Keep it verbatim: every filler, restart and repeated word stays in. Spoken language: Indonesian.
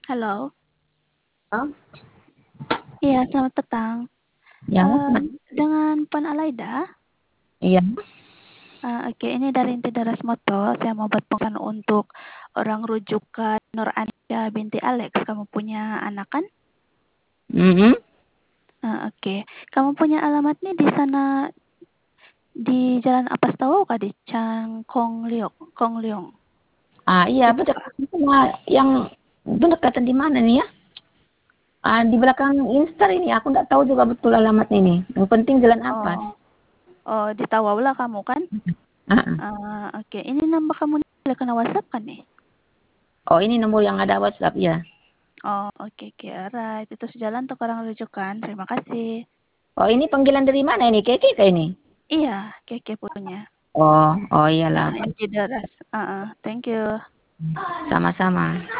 Halo. Oh. Iya, selamat petang. Ya, Mmm, selamat. dengan Puan Alaida? Iya. Eee, oke, ini dari Inti Daras Moto, saya mau berpesan untuk orang rujukan Nur Anisha binti Alex. Kamu punya anak kan? Mhm. Eee, oke. Kamu punya alamatnya di sana di Jalan Ampas Tahu kah? Di Cangkongliok Kongliong? Ah, iya, Itu betul. kah? Yang berdekatan di mana nih ya? Ah, di belakang Instar ini, aku nggak tahu juga betul alamatnya ini. Yang penting Jalan Ampas. Oh. Oh, di Tawaula kamu kan? Heeh. Eee, oke. Ini nomor kamu udah kena WhatsApp kan nih? Oh, ini nomor yang ada WhatsApp, ya? Oh, oke oke, alright. Itu sejalan untuk orang rujukan. Terima kasih. Oh, ini panggilan dari mana ini? Keke kah ini? Iya, Keke punya. Oh, oh iyalah. Heeh, Inti Daras. Heeh, thank you. Sama-sama.